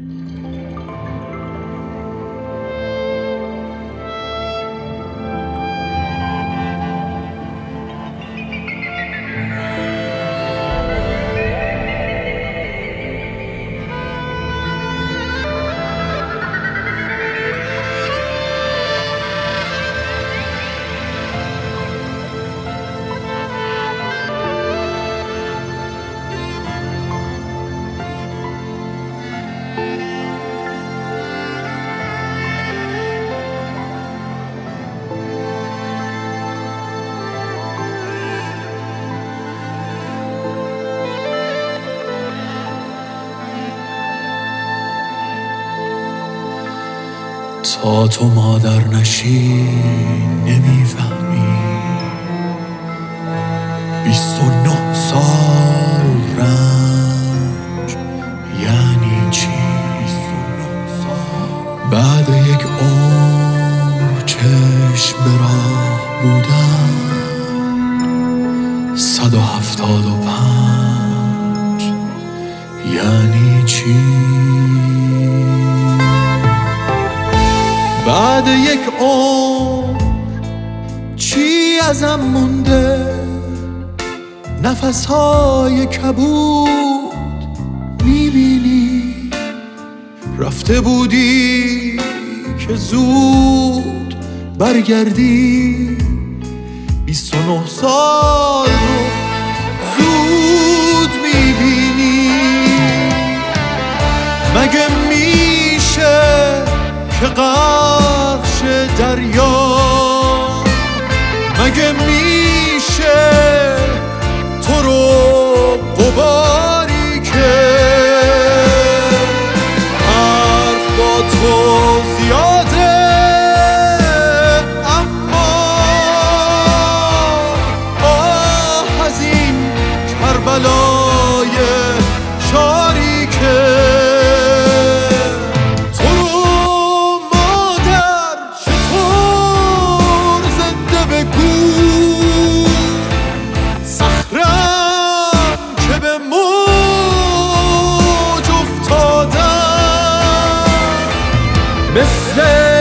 تا تو مادر نشی نمیفهمی 29 سال رنج یعنی چی. 29 سال بعد یک عمر چشم به راه بودن 175 یعنی چی. بعد یک عمر چی ازم مونده؟ نفسهای کبود میبینی؟ رفته بودی که زود برگردی 29 سال رو زود میبینی. مگه میشه که غرق شه دریا؟ مگه میشه تو رو غباری که حرف با تو زیاده اما آه از این کربلای شاری که مثل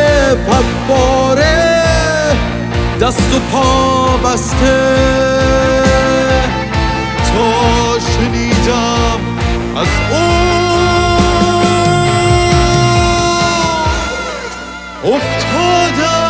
فواره دست و پا بسته تا شنیدم از اوج افتادم.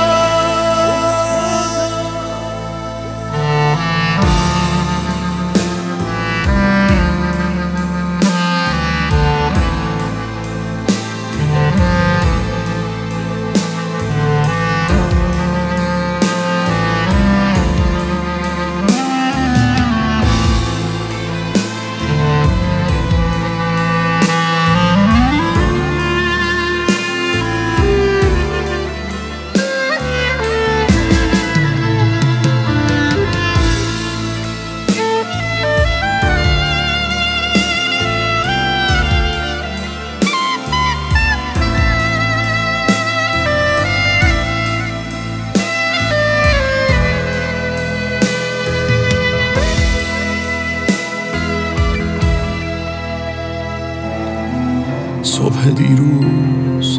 صبح دیروز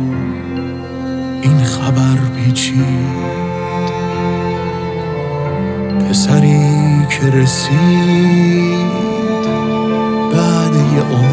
این خبر پیچید، پسری که رسید بعد یه عمر